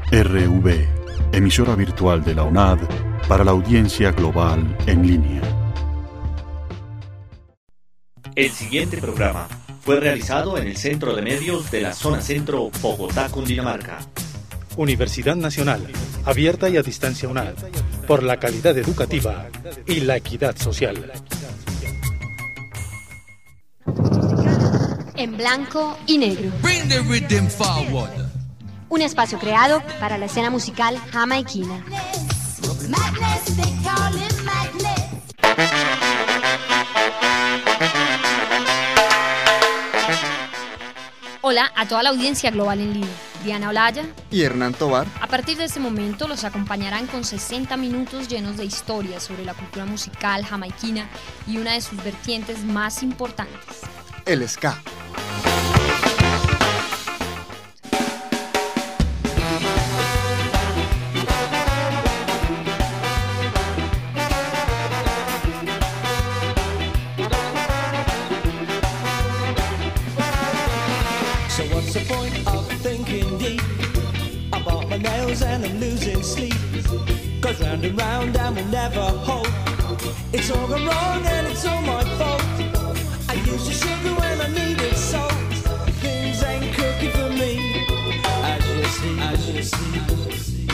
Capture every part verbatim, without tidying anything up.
R V, emisora virtual de la UNAD para la audiencia global en línea. El siguiente programa fue realizado en el Centro de Medios de la Zona Centro, Bogotá, Cundinamarca. Universidad Nacional, abierta y a distancia UNAD, por la calidad educativa y la equidad social. En blanco y negro. Bring the rhythm forward. Un espacio creado para la escena musical jamaiquina. Hola a toda la audiencia global en línea. Diana Olaya y Hernán Tovar. A partir de este momento los acompañarán con sesenta minutos llenos de historias sobre la cultura musical jamaiquina y una de sus vertientes más importantes, el ska. And I'm losing sleep, goes round and round and will never hold. It's all gone wrong and it's all my fault. I used the sugar when I needed salt. Things ain't cooking for me, as you see, as you see.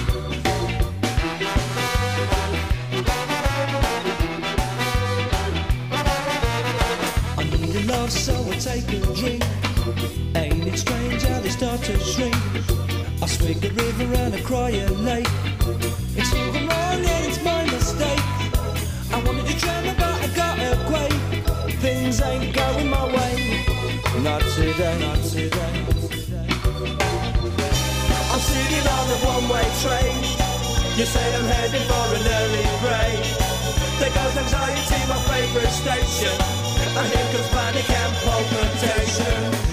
I need a love, so I take a drink. Ain't it strange how they start to shrink? I swig the river and I cry a lake. It's all gone wrong and it's my mistake. I wanted to tremor but I got a quake. Things ain't going my way. Not today, not today. I'm sitting on a one-way train. You say I'm heading for an early grave. There goes anxiety, my favourite station. And here comes panic and palpitation.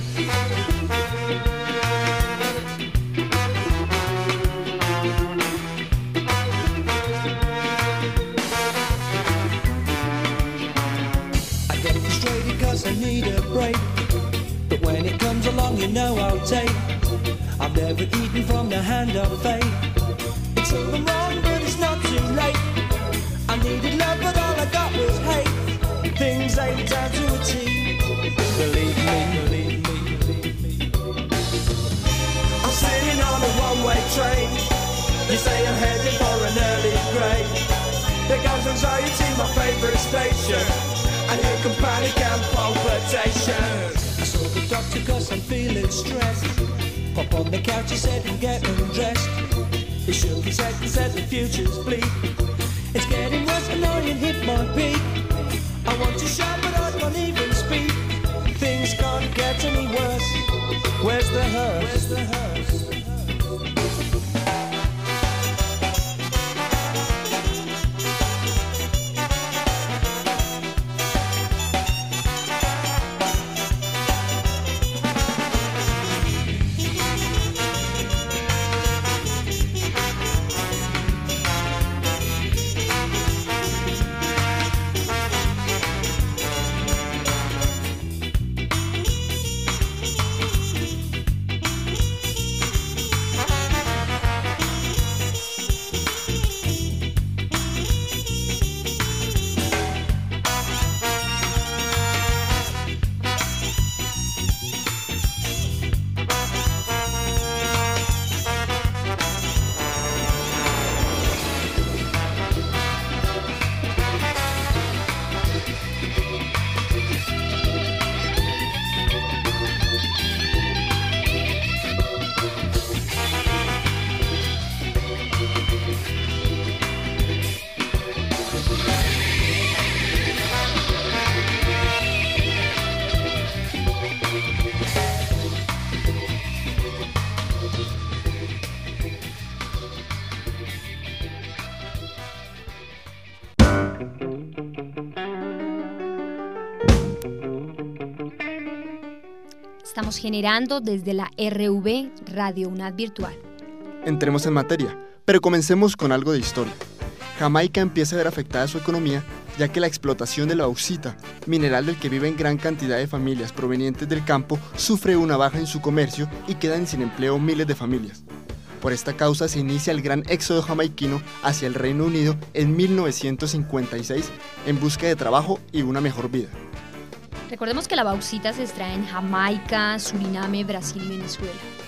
I need a break, but when it comes along you know I'll take. I've never eaten from the hand of fate. It's all wrong but it's not too late. I needed love but all I got was hate. Things ain't down to a T. Believe me, believe me, believe me. I'm sitting on a one-way train. You say I'm heading for an early grave. There goes anxiety, my favourite station. And here come panic and palpitation. I saw the doctor cause I'm feeling stressed. Pop on the couch, he said, and get undressed. He shook his head and said the future's bleak. It's getting worse and I ain't hit my peak. I want to shout but I can't even speak. Things can't get any worse. Where's the hearse? Where's the hearse? Estamos generando desde la R V Radio UNAD Virtual. Entremos en materia, pero comencemos con algo de historia. Jamaica empieza a ver afectada su economía, ya que la explotación de la bauxita, mineral del que viven gran cantidad de familias provenientes del campo, sufre una baja en su comercio y quedan sin empleo miles de familias. Por esta causa se inicia el gran éxodo jamaiquino hacia el Reino Unido en mil novecientos cincuenta y seis en busca de trabajo y una mejor vida. Recordemos que la bauxita se extrae en Jamaica, Suriname, Brasil y Venezuela.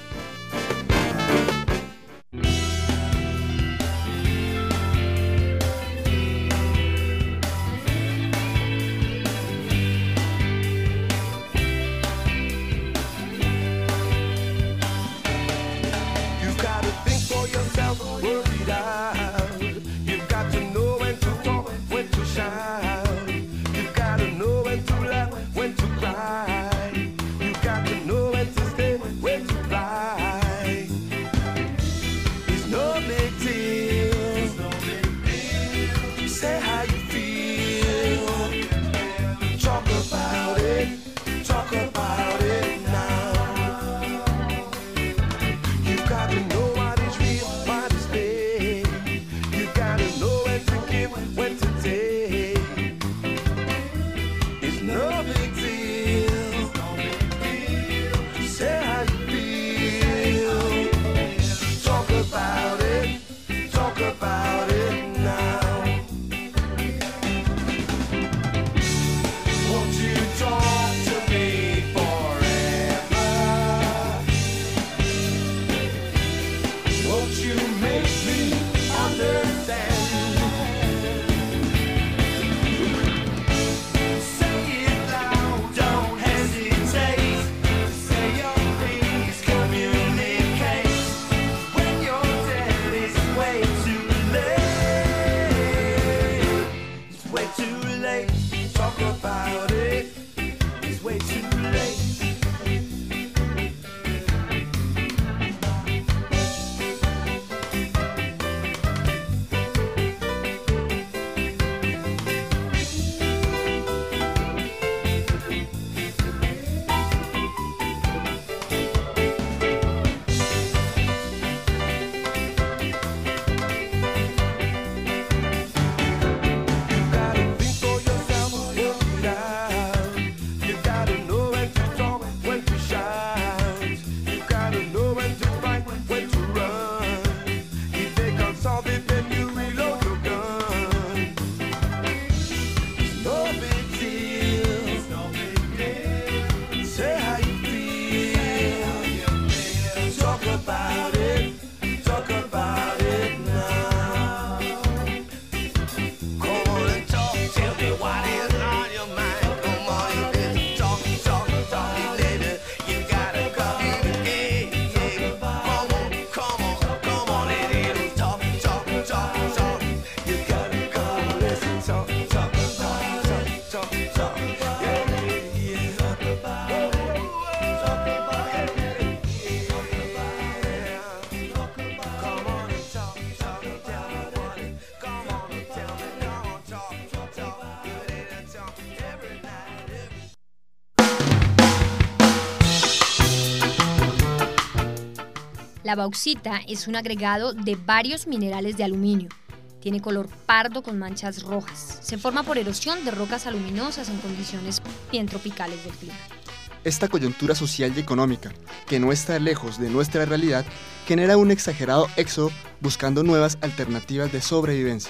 La bauxita es un agregado de varios minerales de aluminio. Tiene color pardo con manchas rojas. Se forma por erosión de rocas aluminosas en condiciones bien tropicales del clima. Esta coyuntura social y económica, que no está lejos de nuestra realidad, genera un exagerado éxodo buscando nuevas alternativas de sobrevivencia.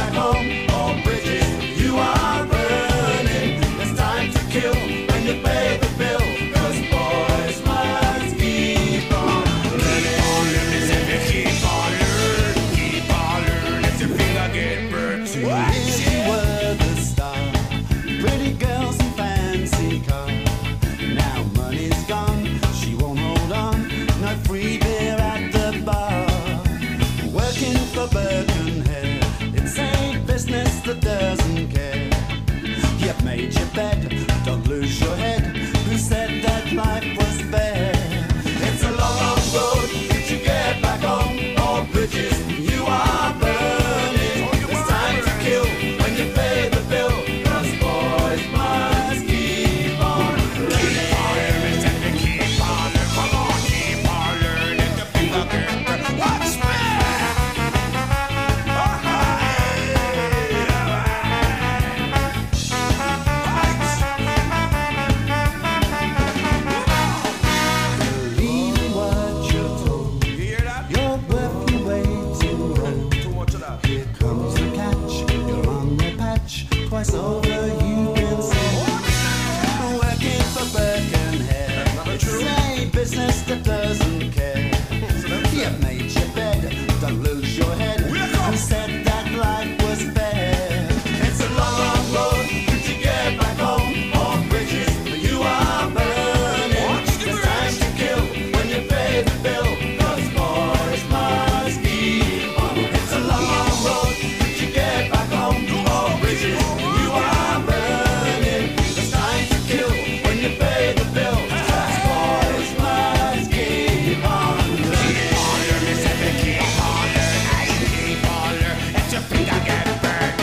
Kill when you pay. twice over, you've been sold. Working for Birkenhead, it's a business that doesn't care. You've made your bed, don't lose your head, and said that life was fair. It's a long, long road to get back home. All bridges you are burning. There's time to kill when you pay the bill, 'cause boys must keep on. It's a long, long road to get back home. All bridges you are burning. There's time to kill when you pay the bill, 'cause boys must keep on. Keep on, keep on, keep on, let your finger get burned.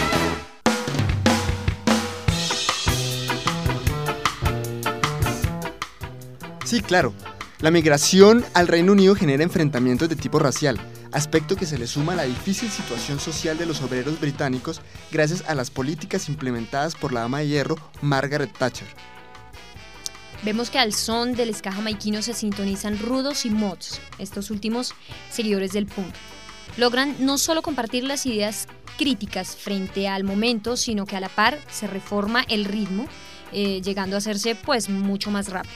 Sí, claro. La migración al Reino Unido genera enfrentamientos de tipo racial, aspecto que se le suma a la difícil situación social de los obreros británicos gracias a las políticas implementadas por la dama de hierro Margaret Thatcher. Vemos que al son del ska jamaiquino se sintonizan rudos y mods, estos últimos seguidores del punk. Logran no solo compartir las ideas críticas frente al momento, sino que a la par se reforma el ritmo, eh, llegando a hacerse pues mucho más rápido.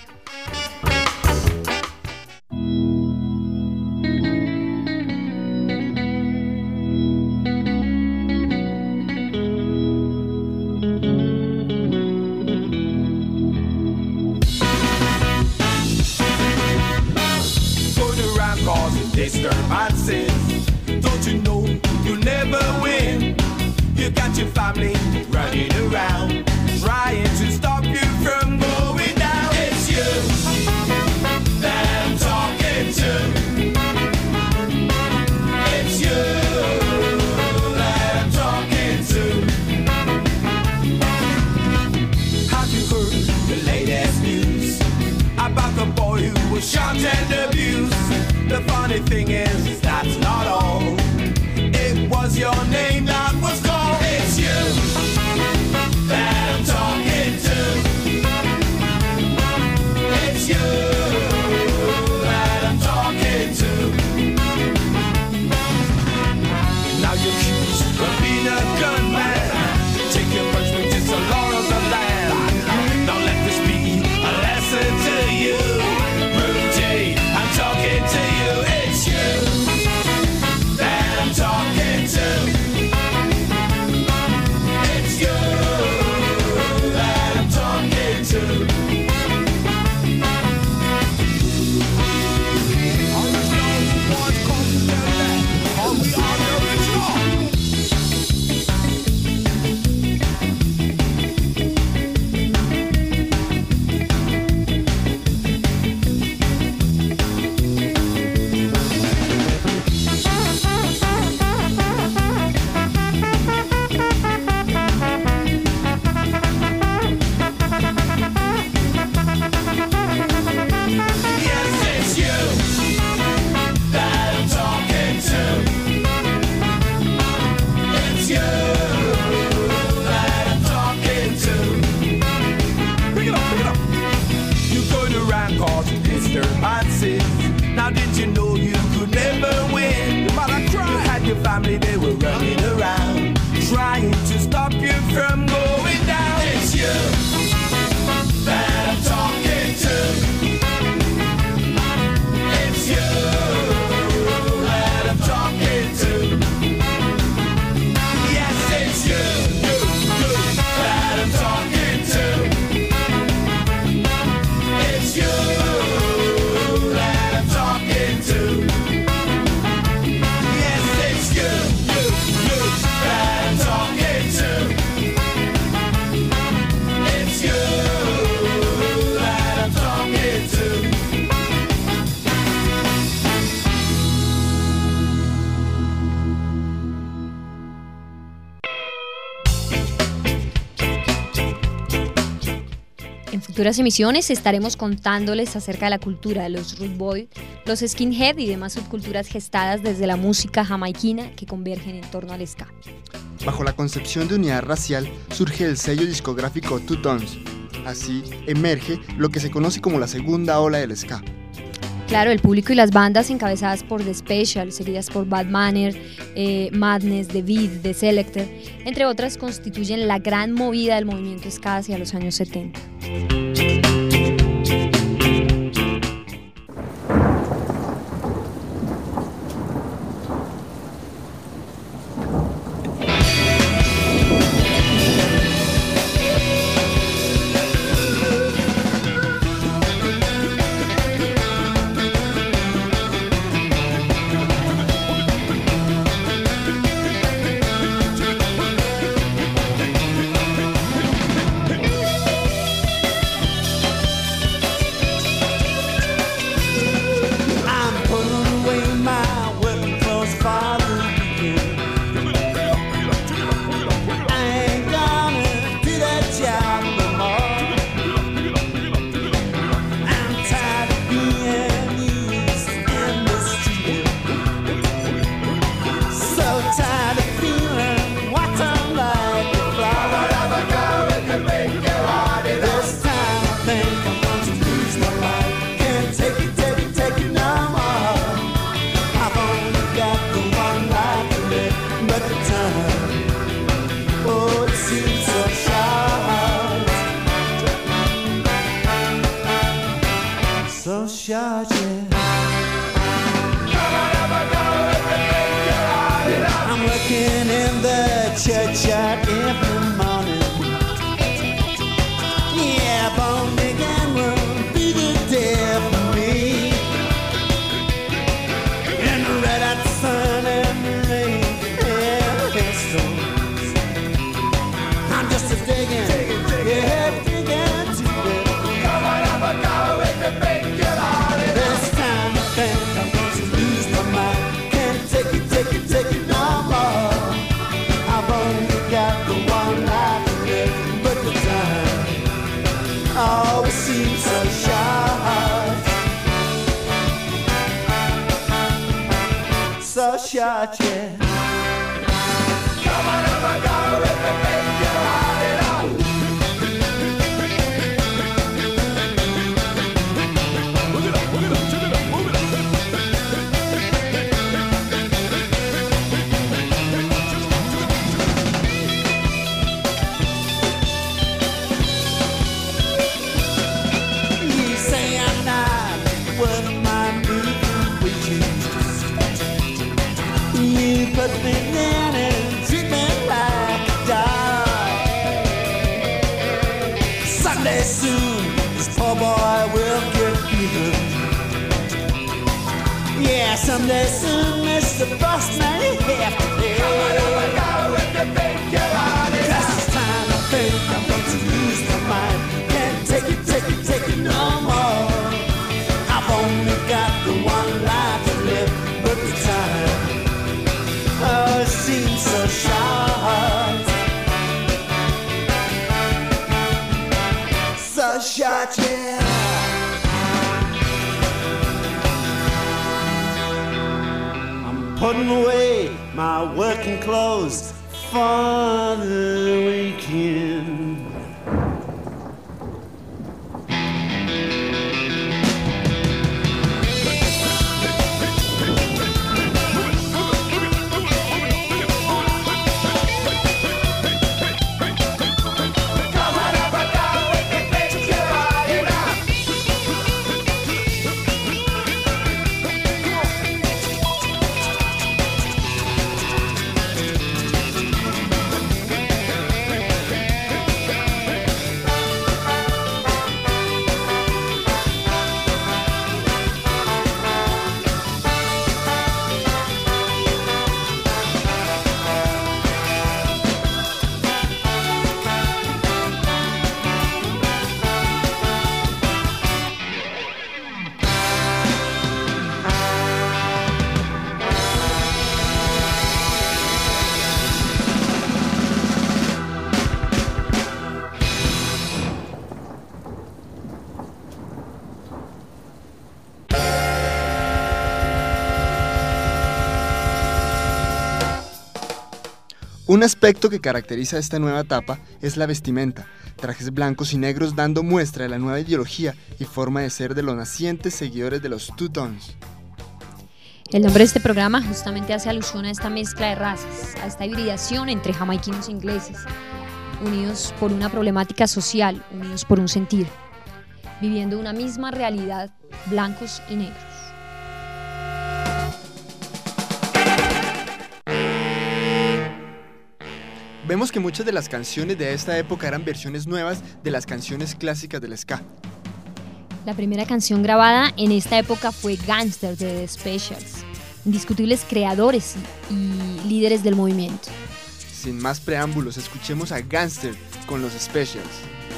Going around causing disturbances. Don't you know you'll never win? You got your family running around, trying to stop you from going down. It's you that I'm talking to. It's you that I'm talking to. Have you heard the latest news about the boy who was shot and abused? The funny thing is, that's not all. It was your name that was called. It's you that I'm talking to. It's you that I'm talking to. Now you're accused of being a gunman. Take your punishment, it's the law of the land. Now let this be a lesson to you. Rudy J, I'm talking to you. It's you that I'm talking to. It's you that I'm talking to. Now did you know you could never win? But I cried. You had your family, they were running around, trying to stop you from going down. It's you that I'm talking to. It's you that I'm talking to. Yes, it's you, you, you that I'm talking to. It's you that I'm talking to. Yes, it's you, you, you that I'm talking to. It's you that I'm talking to. En futuras emisiones estaremos contándoles acerca de la cultura de los Rude Boy, los skinhead y demás subculturas gestadas desde la música jamaiquina que convergen en torno al ska. Bajo la concepción de unidad racial surge el sello discográfico Two Tones. Así emerge lo que se conoce como la segunda ola del ska. Claro, el público y las bandas encabezadas por The Special, seguidas por Bad Manner, eh, Madness, The Beat, The Selector, entre otras, constituyen la gran movida del movimiento ska hacia los años setenta. Shot, yeah. Come on over, go with the baby, you're hot it up. Move it up, move it up, turn it up, move it up. You say I'm not worth my moving wages. You put me down and treat me like a dog. Sunday soon, this poor boy will get even. Yeah, someday soon, Mister Boss may have to pay. Come on over, go with the big girl on it. Cause it's time to think I'm going to lose my mind. Can't take it, take it, take it no more. I've only got the one life to live, but the time, oh, it seems so short. So short, yeah. I'm putting away my working clothes for the weekend. Un aspecto que caracteriza esta nueva etapa es la vestimenta, trajes blancos y negros dando muestra de la nueva ideología y forma de ser de los nacientes seguidores de los Two-Tones. El nombre de este programa justamente hace alusión a esta mezcla de razas, a esta hibridación entre jamaiquinos e ingleses, unidos por una problemática social, unidos por un sentir, viviendo una misma realidad, blancos y negros. Vemos que muchas de las canciones de esta época eran versiones nuevas de las canciones clásicas del ska. La primera canción grabada en esta época fue Gangster de The Specials, indiscutibles creadores y, y líderes del movimiento. Sin más preámbulos, escuchemos a Gangster con los Specials.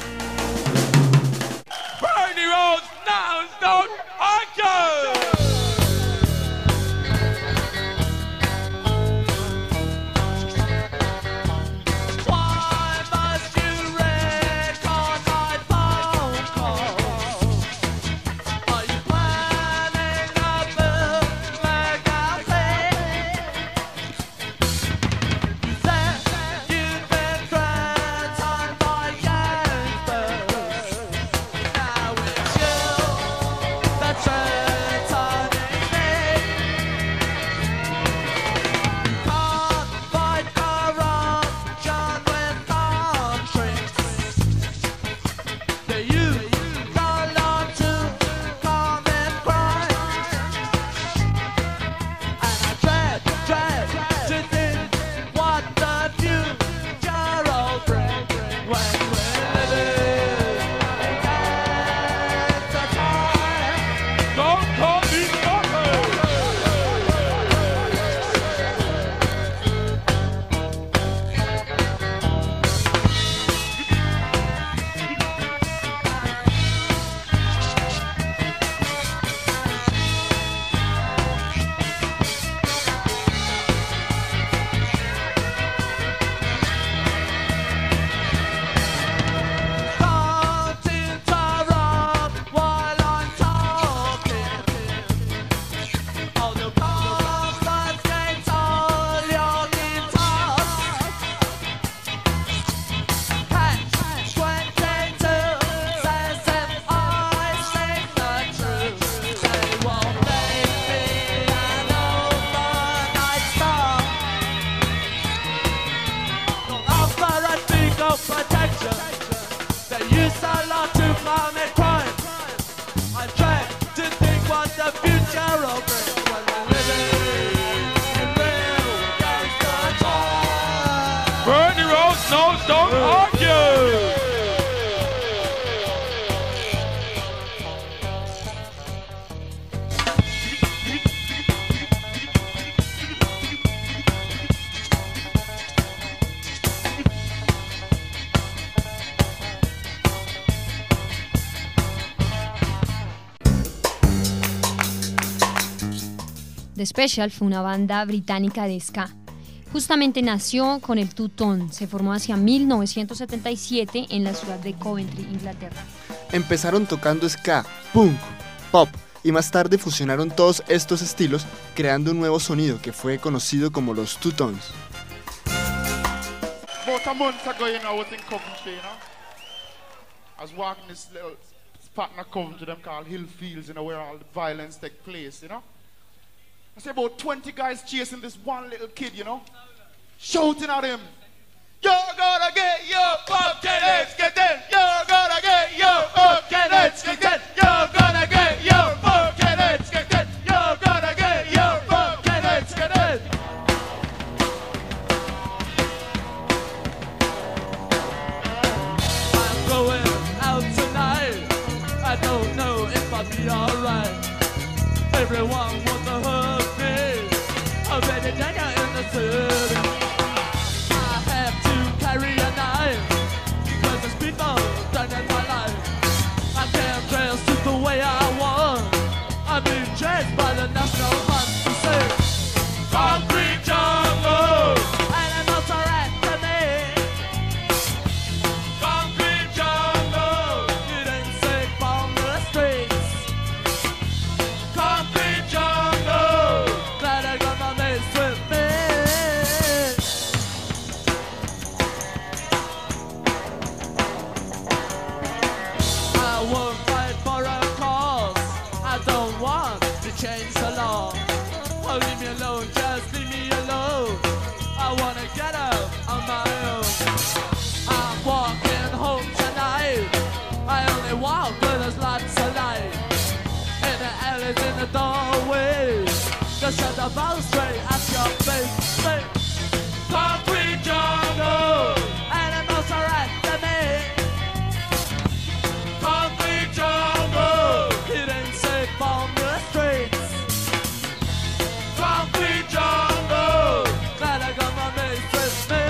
Bernie Rose, now don't argue! The Special fue una banda británica de ska. Justamente nació con el Two-Tone, se formó hacia mil novecientos setenta y siete en la ciudad de Coventry, Inglaterra. Empezaron tocando ska, punk, pop y más tarde fusionaron todos estos estilos creando un nuevo sonido que fue conocido como los Two-Tones. About a month ago, you know, I was in Coventry, you know. I was walking this little spot in Coventry, them called Hill Fields, you know, where all the violence take place, you know. I see about twenty guys chasing this one little kid, you know, shouting at him, "You're gonna get your fucking heads get in! You're gonna get your fucking heads get in! You're gonna get your fucking heads get in! You're gonna get your fucking heads get in!" I'm going out tonight. I don't know if I'll be alright. Everyone wants to hurt me. I'm ready to get in the city. I have to carry a knife. Cause there's people threatening my life. I can't dress just the way I want. I'm being judged by the National Hunt to say concrete jungle. And I'm not alright to me. Concrete jungle. It ain't safe on the streets. Concrete jungle. change the law. Oh, leave me alone, just leave me alone. I wanna get up on my own. I'm walking home tonight. I only walk where there's lots of light. In the alleys, in the doorways, just shut the ball straight at your face. Say, concrete jungle, animals are after me. Concrete jungle, it ain't safe on the streets. Concrete jungle, glad I got my mates with me.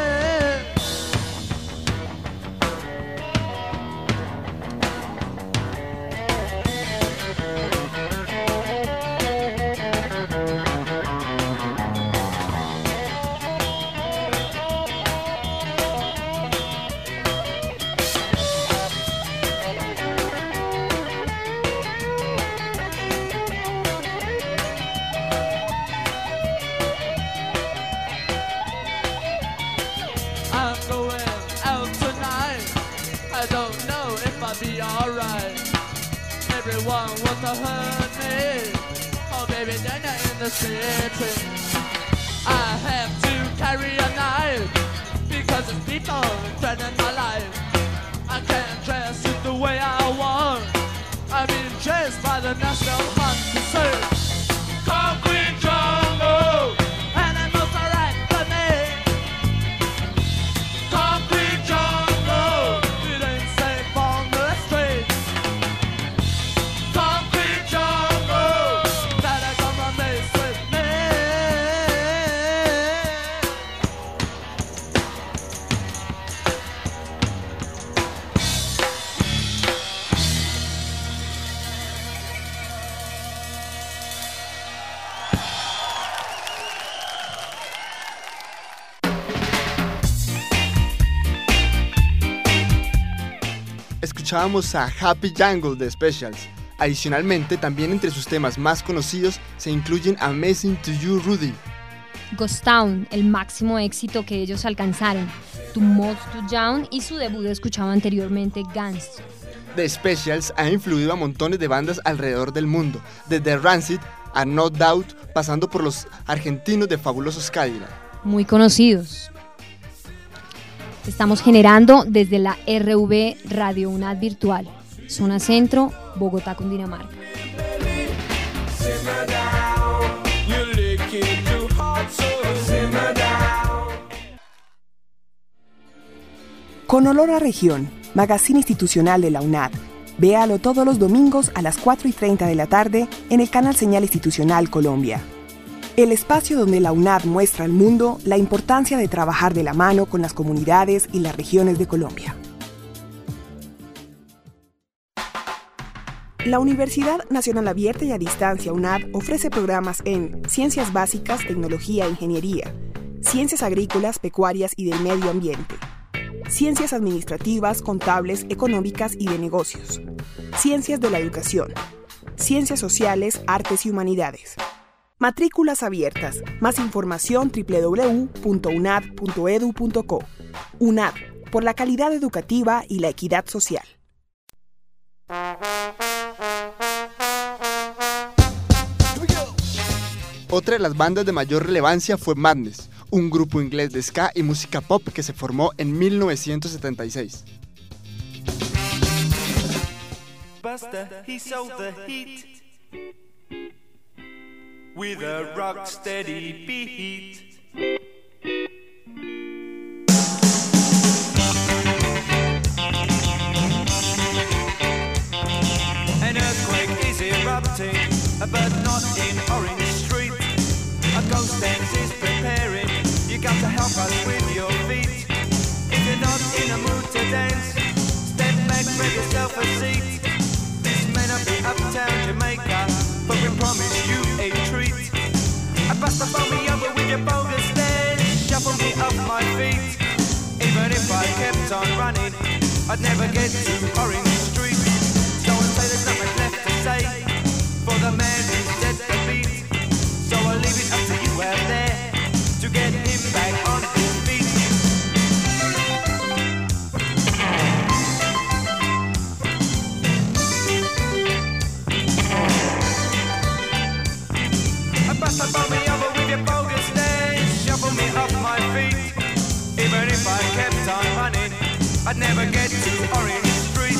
I'm going out tonight. I don't know if I'll be alright. Everyone wants to hurt me. Oh, baby, they're not in the city. I have to carry a knife because it's people threatening my life. I can't dress it the way I want. I'm being chased by the National Hunt Service. Concrete jungle, animals are after me. Concrete jungle, it ain't safe on the streets. Concrete jungle, that I got my mates with me. Escuchábamos a Happy Jungle de Specials. Adicionalmente, también entre sus temas más conocidos se incluyen Amazing to You, Rudy. Ghost Town, el máximo éxito que ellos alcanzaron. To Most to Down y su debut escuchado anteriormente, Guns. The Specials ha influido a montones de bandas alrededor del mundo, desde Rancid a No Doubt, pasando por los argentinos de Fabulosos Cadillac. Muy conocidos. Estamos generando desde la R V Radio UNAD Virtual, Zona Centro, Bogotá, Cundinamarca. Con olor a región, magazine institucional de la UNAD. Véalo todos los domingos a las cuatro y treinta de la tarde en el canal Señal Institucional Colombia. El espacio donde la UNAD muestra al mundo la importancia de trabajar de la mano con las comunidades y las regiones de Colombia. La Universidad Nacional Abierta y a Distancia UNAD ofrece programas en Ciencias Básicas, Tecnología e Ingeniería, Ciencias Agrícolas, Pecuarias y del Medio Ambiente, Ciencias Administrativas, Contables, Económicas y de Negocios, Ciencias de la Educación, Ciencias Sociales, Artes y Humanidades. Matrículas abiertas. Más información doble u doble u doble u punto u n a d punto e d u punto co. UNAD, por la calidad educativa y la equidad social. Otra de las bandas de mayor relevancia fue Madness, un grupo inglés de ska y música pop que se formó en mil novecientos setenta y seis. Buster, he sold the heat with a rock steady beat. An earthquake is erupting, but not in Orange Street. A ghost dance is preparing, you got to help us with your feet. If you're not in a mood to dance, step back, grab yourself a seat. This may not be uptown Jamaica, but we promise you a treat. I bust the phone me over with your bogus stare, shuffle me off my feet. Even if I kept on running, I'd never get to Orange Street. So and say there's nothing left to say for the man who set the beat. So I'll leave it up to you out there to get him back on his feet. I'd never get to Orange Street.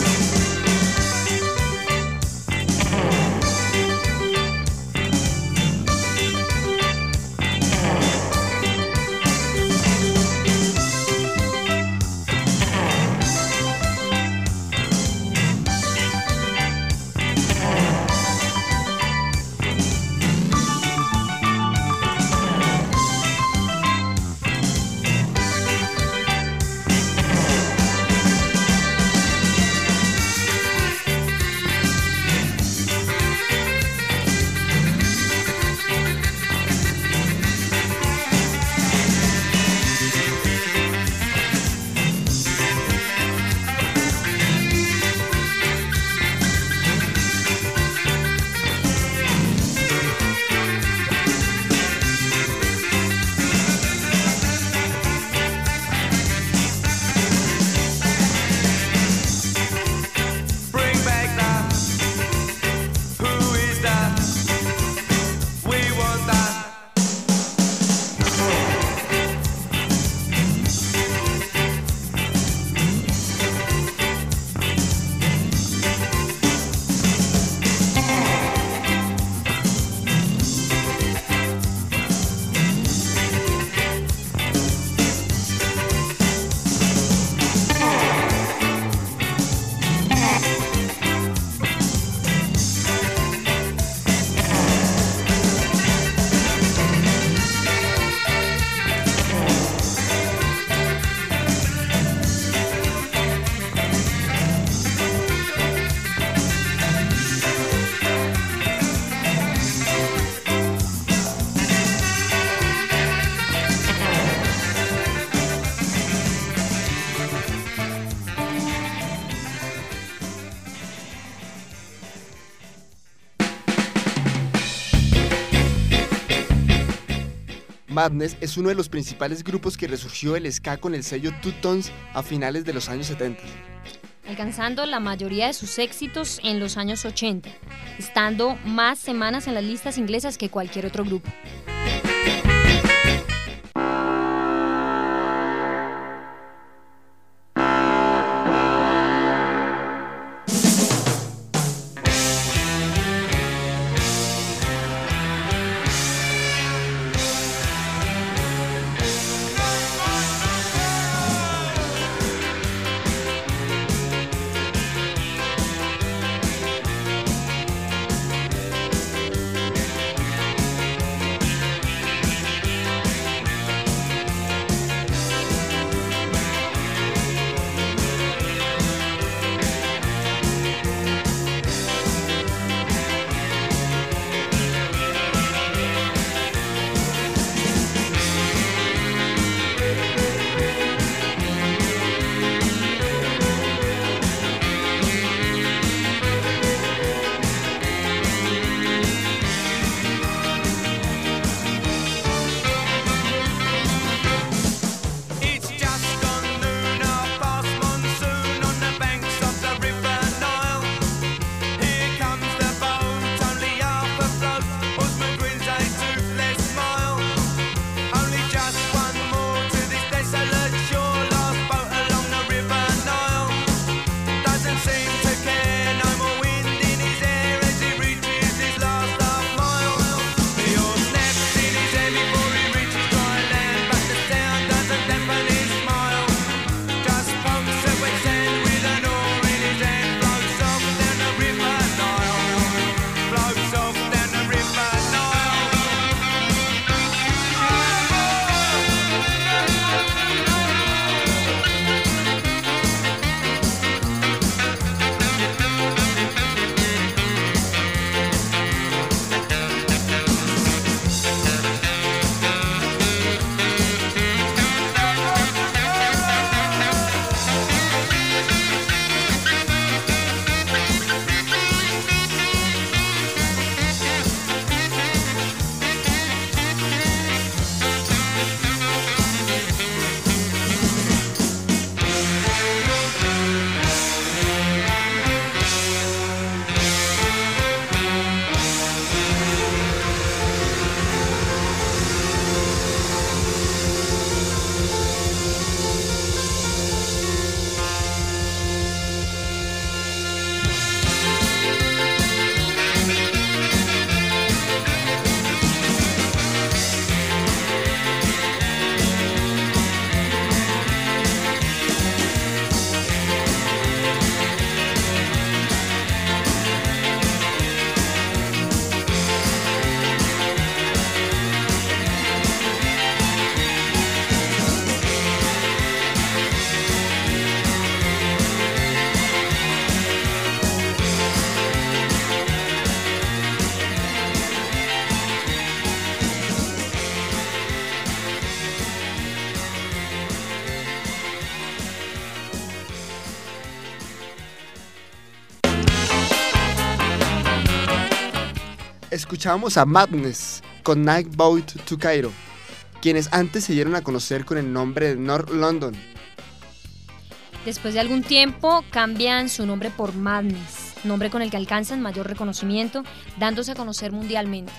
Madness es uno de los principales grupos que resurgió el ska con el sello Two Tones a finales de los años setenta. Alcanzando la mayoría de sus éxitos en los años ochenta, estando más semanas en las listas inglesas que cualquier otro grupo. Thank Escuchábamos a Madness con Night Boat to Cairo, quienes antes se dieron a conocer con el nombre de North London. Después de algún tiempo cambian su nombre por Madness, nombre con el que alcanzan mayor reconocimiento, dándose a conocer mundialmente.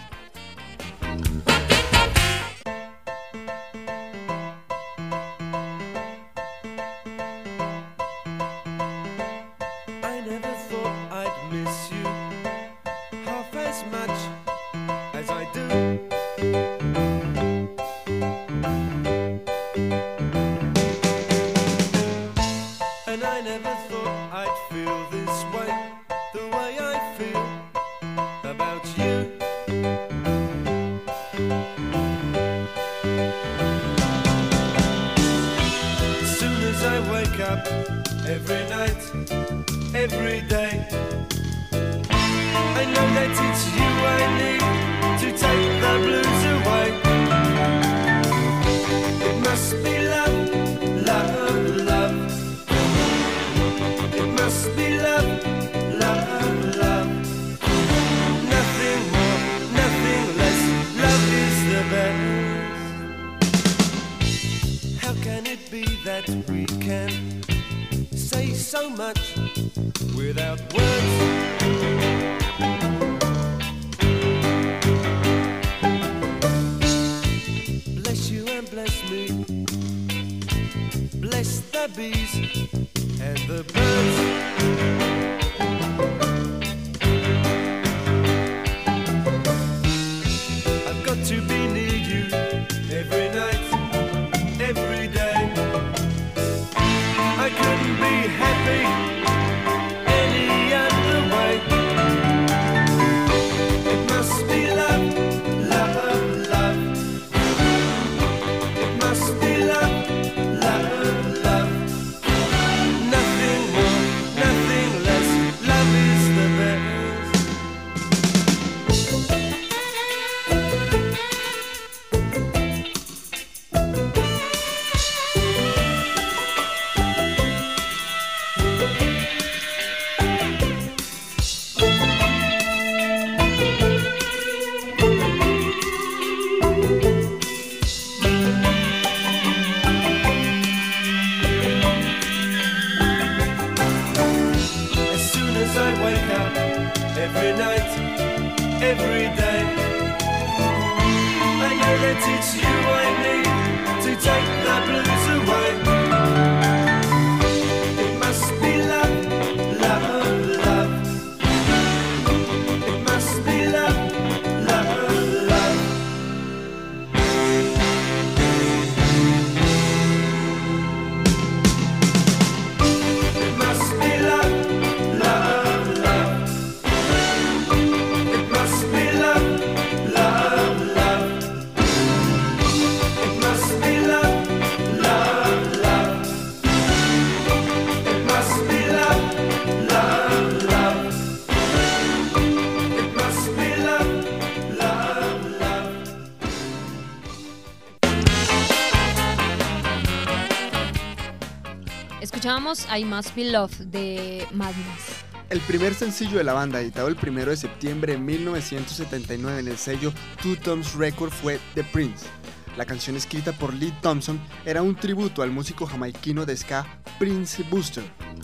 Escuchábamos I Must Be Love de Madness. El primer sencillo de la banda, editado el primero de septiembre de mil novecientos setenta y nueve en el sello Two Toms Records, fue The Prince. La canción, escrita por Lee Thompson, era un tributo al músico jamaiquino de ska Prince Buster.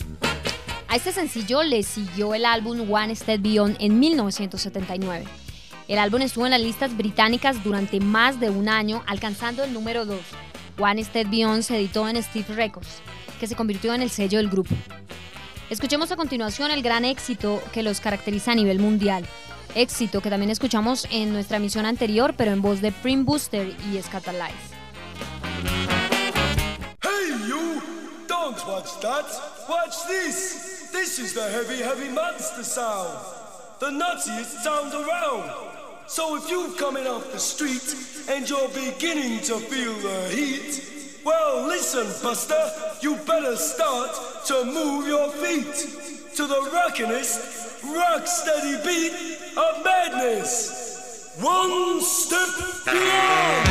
A este sencillo le siguió el álbum One Step Beyond en mil novecientos setenta y nueve. El álbum estuvo en las listas británicas durante más de un año, alcanzando el número dos. One Step Beyond se editó en Steve Records, que se convirtió en el sello del grupo. Escuchemos a continuación el gran éxito que los caracteriza a nivel mundial. Éxito que también escuchamos en nuestra emisión anterior, pero en voz de Prince Buster y Scatalize. Hey you! Don't watch that! Watch this! This is the heavy, heavy monster sound! The nuttiest sound around! So if you're coming off the street and you're beginning to feel the heat, well, listen, Buster, you better start to move your feet to the rockinest, rock-steady beat of madness. One step beyond.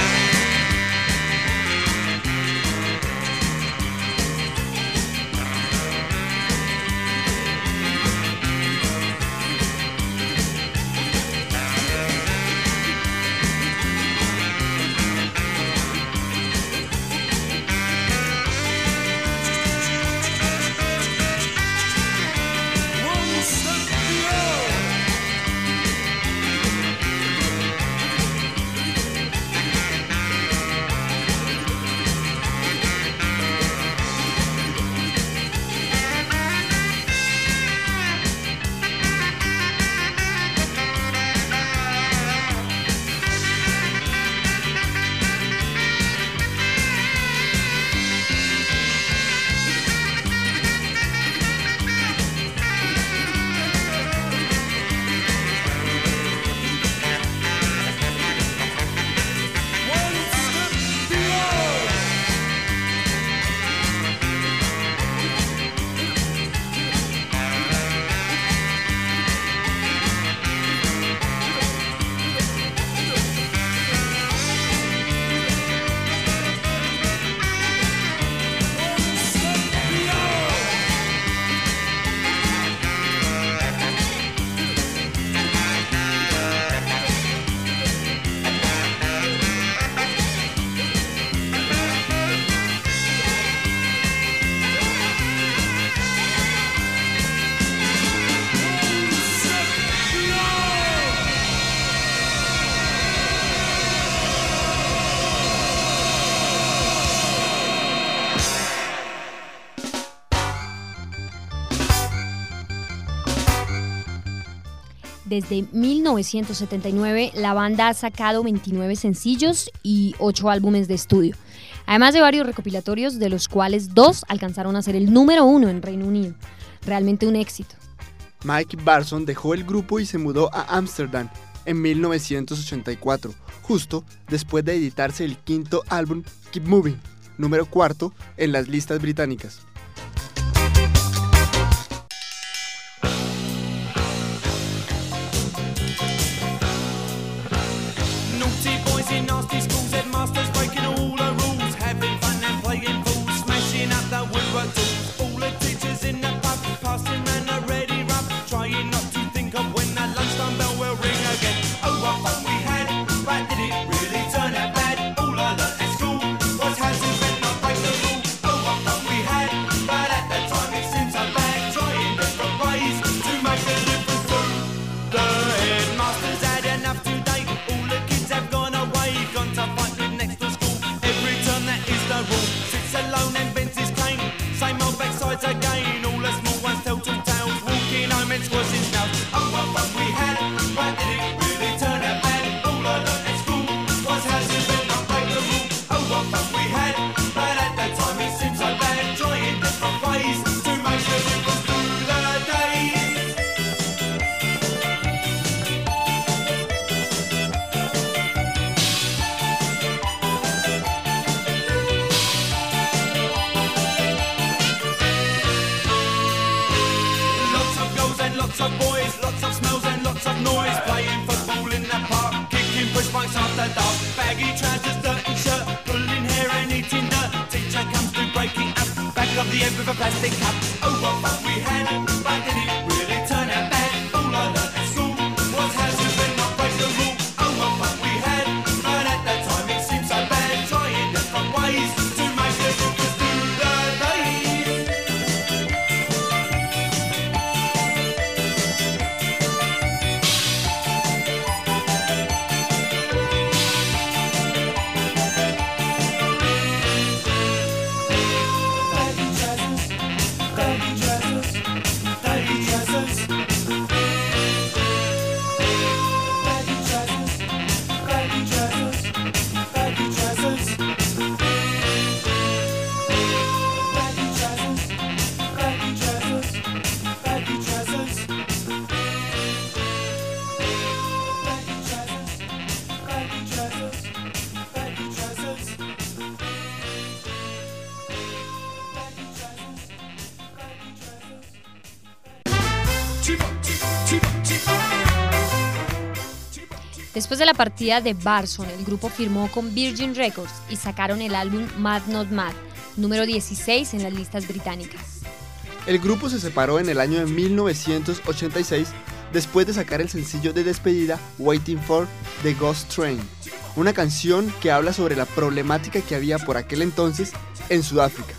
Desde mil novecientos setenta y nueve, la banda ha sacado veintinueve sencillos y ocho álbumes de estudio, además de varios recopilatorios, de los cuales dos alcanzaron a ser el número uno en Reino Unido. Realmente un éxito. Mike Barson dejó el grupo y se mudó a Ámsterdam en mil novecientos ochenta y cuatro, justo después de editarse el quinto álbum Keep Moving, número cuarto en las listas británicas. Después de la partida de Barson, el grupo firmó con Virgin Records y sacaron el álbum Mad Not Mad, número dieciséis en las listas británicas. El grupo se separó en el año de mil novecientos ochenta y seis después de sacar el sencillo de despedida Waiting for the Ghost Train, una canción que habla sobre la problemática que había por aquel entonces en Sudáfrica.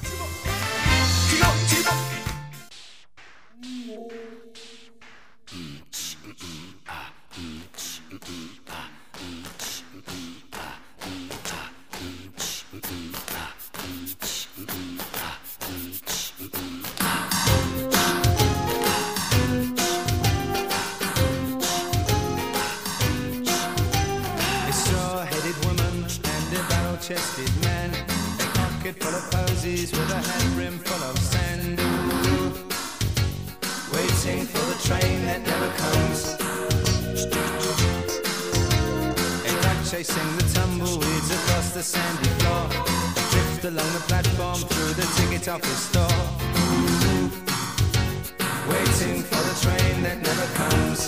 Chested man, a pocket full of posies with a hand brim full of sand. Ooh, waiting for the train that never comes. A cat chasing the tumbleweeds across the sandy floor. Drift along the platform through the ticket office store. Ooh, waiting for the train that never comes.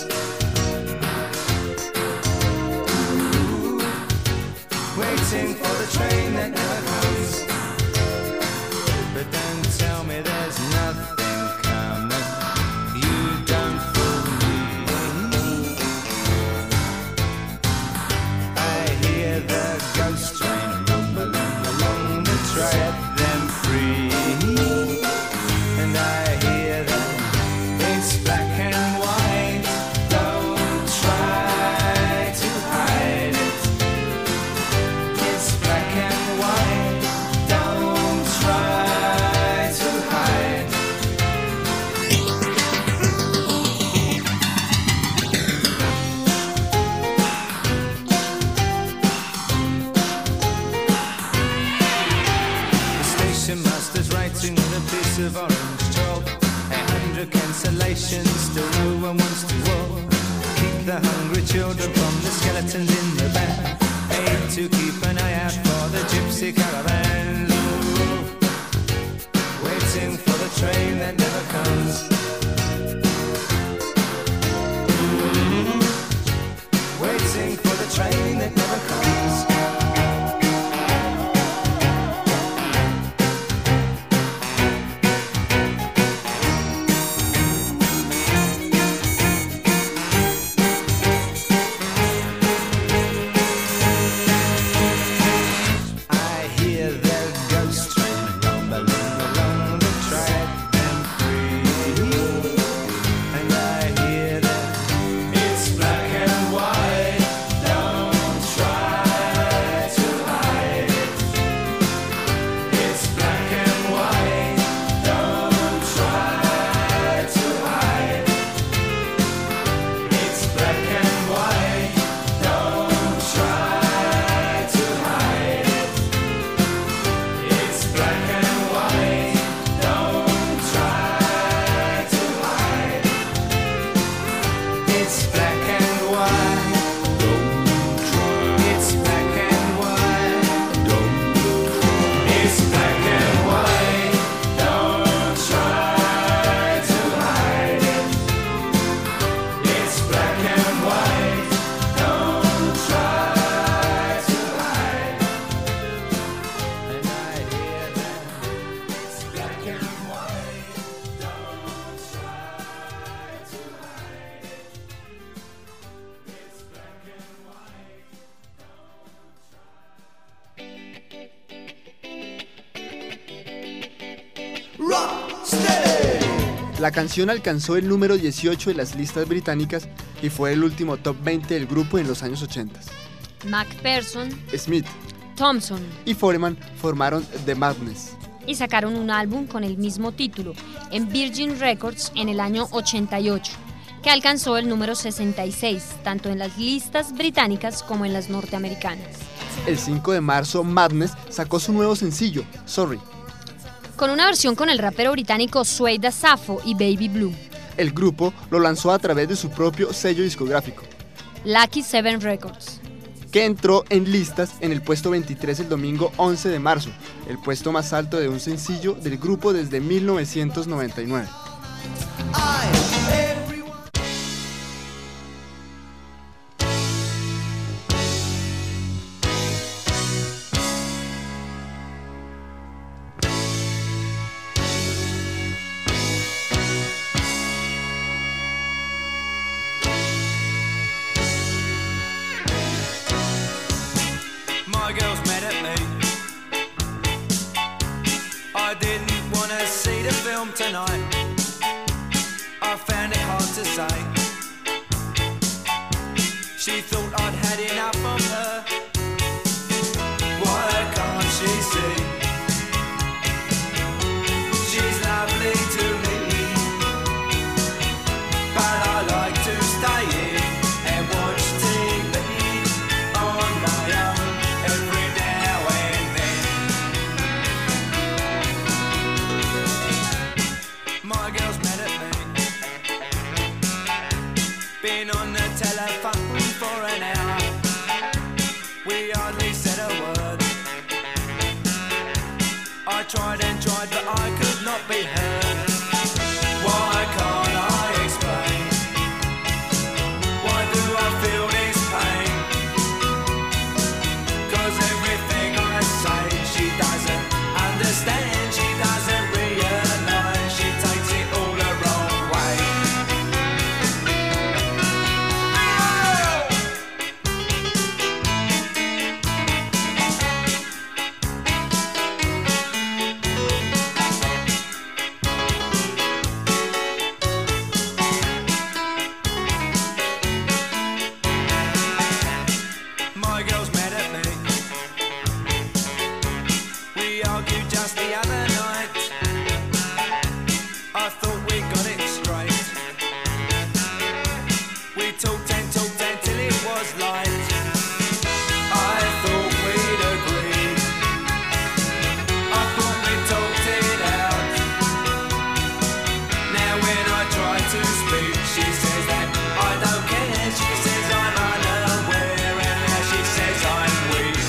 Waiting for the train that never comes. But don't tell me there's nothing coming. You don't fool me. I hear the ghost train rumbling along the track, them free. hundred cancellations, still no one wants to war. Keep the hungry children from the skeletons in the back. Aim to keep an eye out for the gypsy caravans. Ooh, waiting for the train that never comes. Ooh, waiting for the train that never comes. La canción alcanzó el número dieciocho de las listas británicas y fue el último top veinte del grupo en los años ochenta. McPherson, Smith, Thompson y Foreman formaron The Madness y sacaron un álbum con el mismo título en Virgin Records en el año ochenta y ocho, que alcanzó el número sesenta y seis, tanto en las listas británicas como en las norteamericanas. El cinco de marzo, Madness sacó su nuevo sencillo, Sorry, con una versión con el rapero británico Suede Safo y Baby Blue. El grupo lo lanzó a través de su propio sello discográfico, Lucky Seven Records, que entró en listas en el puesto veintitrés el domingo once de marzo, el puesto más alto de un sencillo del grupo desde mil novecientos noventa y nueve. My girls mad at me. I didn't want to see the film tonight. I found it hard to say. She thought I'd had enough of her. Why can't she see? She's lovely to me, but I like to stay here and watch T V on my own every now and then. My girl's mad at me. Been on the telephone for an hour. We hardly said a word. I tried and tried, but I could not be heard. Why can't I explain? Why do I feel this pain? 'Cause everything I say she doesn't understand. She doesn't realize. She takes it all the wrong way. My girl's mad at me. We argued just the other night. I thought we got it straight. We talked and talked until it was light. I thought we'd agreed. I thought we talked it out. Now when to speak. She says that I don't care. She says I'm unaware, and now she says I'm weak.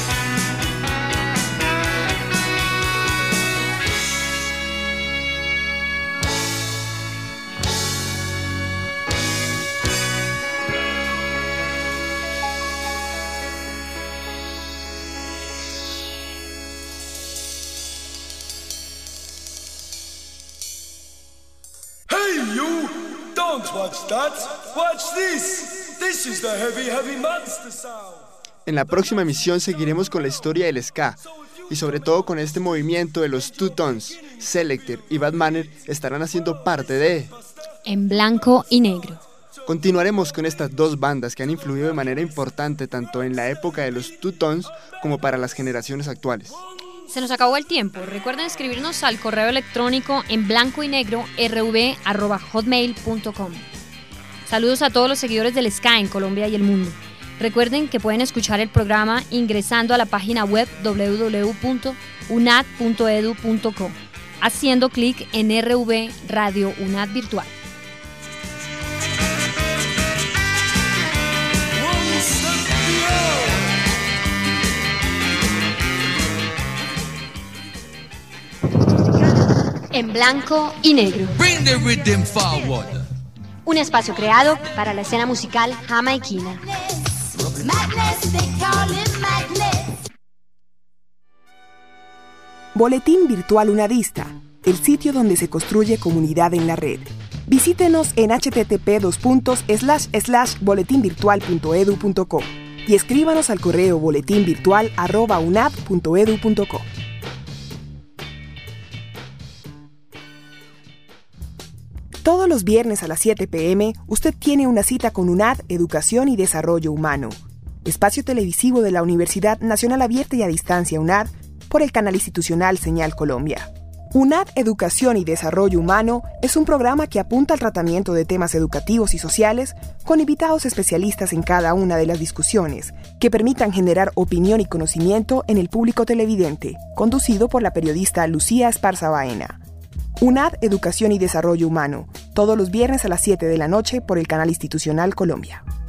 Hey, you! Don't watch that! Watch this! This is the heavy, heavy monster sound. En la próxima emisión seguiremos con la historia del ska y sobre todo con este movimiento de los Two Tones. Selecter y Bad Manner estarán haciendo parte de En Blanco y Negro. Continuaremos con estas dos bandas que han influido de manera importante tanto en la época de los Two Tones como para las generaciones actuales. Se nos acabó el tiempo. Recuerden escribirnos al correo electrónico en blanco y negro rv arroba hotmail punto com. Saludos a todos los seguidores del ska en Colombia y el mundo. Recuerden que pueden escuchar el programa ingresando a la página web doble u doble u doble u punto unad punto edu punto co, haciendo clic en R V Radio UNAD Virtual. En Blanco y Negro. Bring the rhythm forward. Un espacio creado para la escena musical jamaiquina. Boletín Virtual Unadista, el sitio donde se construye comunidad en la red. Visítenos en h t t p dos puntos slash slash boletín virtual punto edu punto co y escríbanos al correo boletín virtual arroba unad punto edu punto co. Todos los viernes a las siete pe eme, usted tiene una cita con UNAD Educación y Desarrollo Humano, espacio televisivo de la Universidad Nacional Abierta y a Distancia UNAD, por el canal institucional Señal Colombia. UNAD Educación y Desarrollo Humano es un programa que apunta al tratamiento de temas educativos y sociales con invitados especialistas en cada una de las discusiones, que permitan generar opinión y conocimiento en el público televidente, conducido por la periodista Lucía Esparza Baena. UNAD Educación y Desarrollo Humano, todos los viernes a las siete de la noche por el canal institucional Colombia.